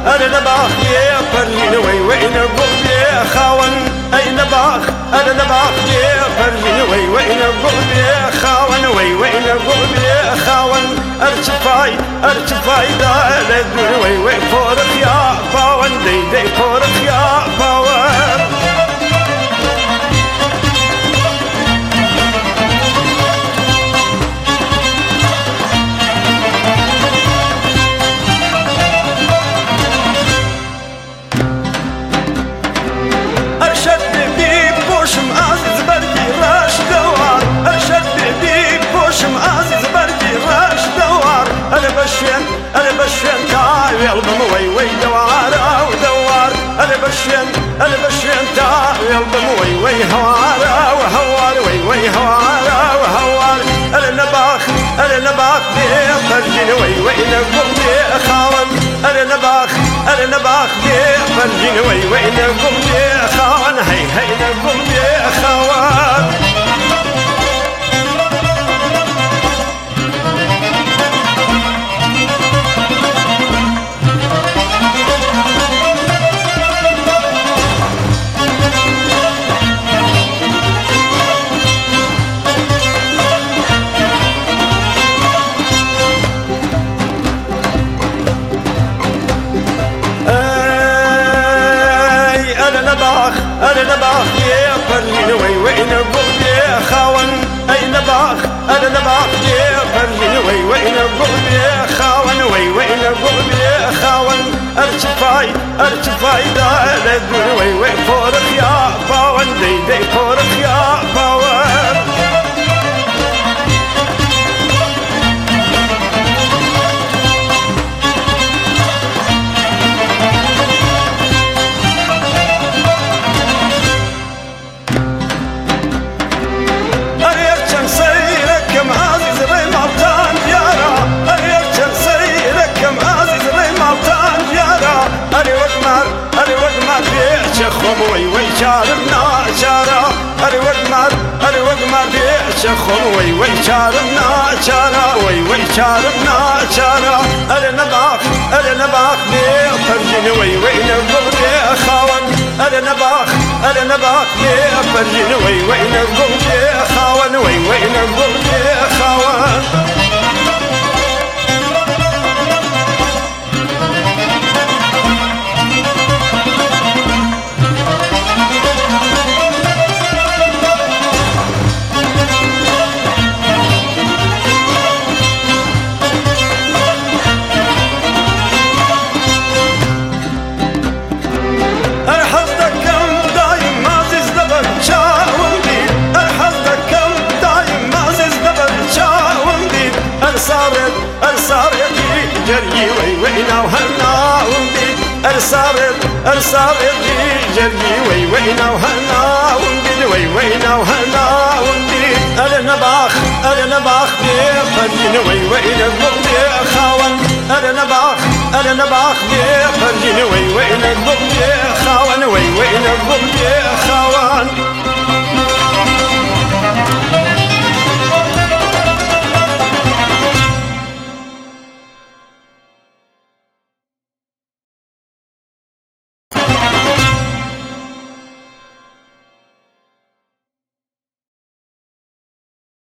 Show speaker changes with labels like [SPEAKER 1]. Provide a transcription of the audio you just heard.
[SPEAKER 1] أنا نباخ يا فرجين وي وين قلبي يا خاون أي نباخ أنا نباخ يا فرجين وي وين قلبي يا خاون وي وين قلبي يا خاون ارتفاي دالد وي وي فورك يا باون دي فورك يا باون أنا بشين تاوي البم وي وي دوارة ودوار أنا بشين تاوي البم وي وي هوارة وهوار وي وي هوارة وهوار أنا نباخ بيه فرجين وي وي نقوم بيه خاون أنا نباخ بيه فرجين وي وي نقوم بيه خاون هي نقوم بيه خاون أنا نباخ يا فرجين وي وين قلبي يا خاون أي نباخ أنا نباخ يا فرجين وي وين قلبي يا خاون وي وين قلبي يا خاون ارتفاي دالد وي وي فورك يا باون دي فورك يا باون وي وي شاربنا شارا أري وقمر في شخم وي وي شاربنا شارا وي وي شاربنا شارا أري نباخ بيه فرجين وي وي نقول بيه خاون أري نباخ بيه فرجين وي وي نقول بيه خاون وي وي نقول بيه خاون أرصار يدي جري وي وينا وهنا وندي أرصار يدي جري وي وينا وهنا وندي وي وينا وهنا وندي أنا نباخ بيه فرجين وي وينا قلبي خاون أنا نباخ بيه فرجين وي وينا قلبي خاون وي وينا قلبي خاون